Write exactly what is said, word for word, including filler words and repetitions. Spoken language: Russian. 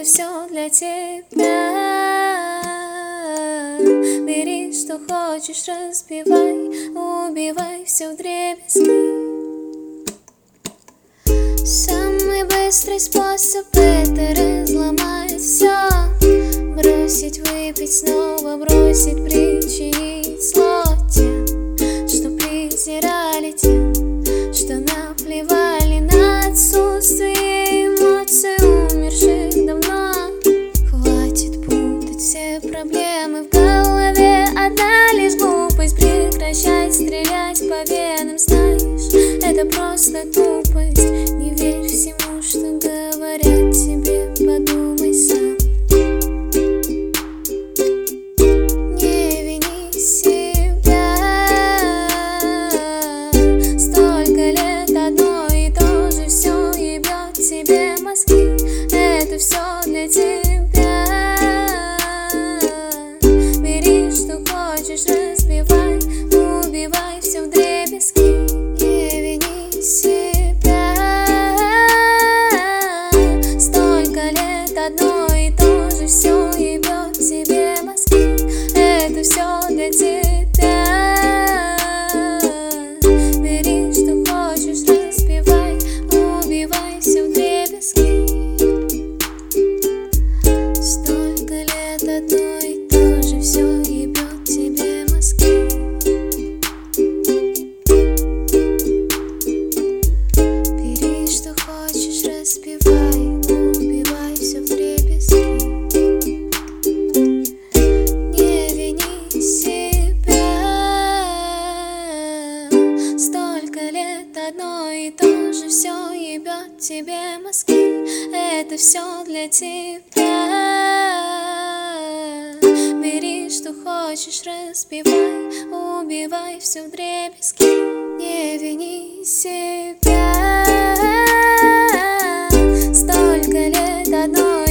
это все для тебя. Бери, что хочешь, разбивай, убивай все вдребезги. Самый быстрый способ — это разломать все. Бросить, выпить, снова бросить, причинить зло тем, что презирали, тем, что наплевали на отсутствие эмоций, умерших давно. Хватит путать все проблемы в голове, одна лишь глупость. Прекращай стрелять по венам, знаешь, это просто тупость. Не верь всему, что говорят тебе, подумай сам. Не вини себя. Столько лет одно и то же все ебет тебе мозги. Это все для тебя. Бери, что хочешь, разбивай, убивай все вдребезги. Не вини себя. Столько лет одно и то же все ебет тебе мозги. Это все для тебя. Бери, что хочешь, разбивай, убивай все вдребезги. Столько лет одно и то же все ебет тебе мозги. Бери, что хочешь, разбивай, убивай все вдребезги. Не вини себя. Столько лет одно и то же все ебет тебе мозги. Это все для тебя. Бери, что хочешь, разбивай, убивай все вдребезги. Не вини себя. Столько лет одно